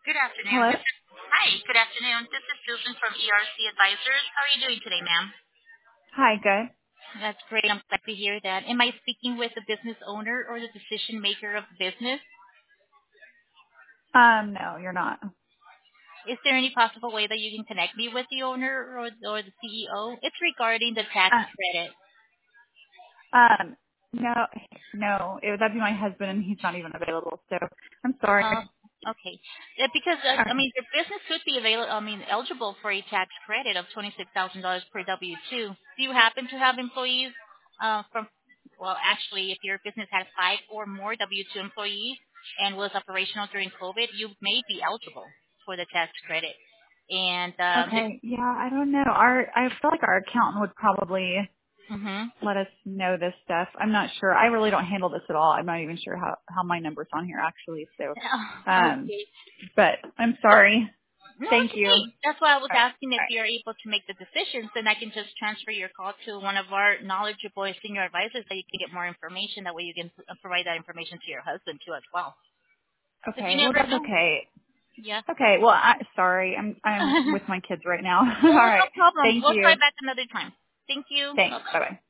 Good afternoon. Hello? Hi, good afternoon. This is Susan from ERC Advisors. How are you doing today, ma'am? Hi, good. That's great. I'm glad to hear that. Am I speaking with the business owner or the decision maker of the business? No, you're not. Is there any possible way that you can connect me with the owner or the CEO? It's regarding the tax Uh, credit. no, that'd be my husband and he's not even available, so I'm sorry. Okay. Yeah, because All right. your business could be eligible for a tax credit of $26,000 per W-2. Do you happen to have employees actually, if your business has 5 or more W-2 employees and was operational during COVID, you may be eligible for the tax credit. And Okay, yeah, I don't know. I feel like our accountant would probably mhm. let us know this stuff. I'm not sure. I really don't handle this at all. I'm not even sure how my number's on here actually, so Okay. but I'm sorry. No, it's Thank you. okay. That's why I was All asking if right. you're able to make the decisions, then I can just transfer your call to one of our knowledgeable senior advisors that you can get more information. That way you can provide that information to your husband too as well. If you Okay, well never that's know. okay. Yeah. Okay, well sorry. I'm with my kids right now. All No right. problem. Thank We'll try you. back another time. Thank you. Thanks. Bye-bye. Bye bye.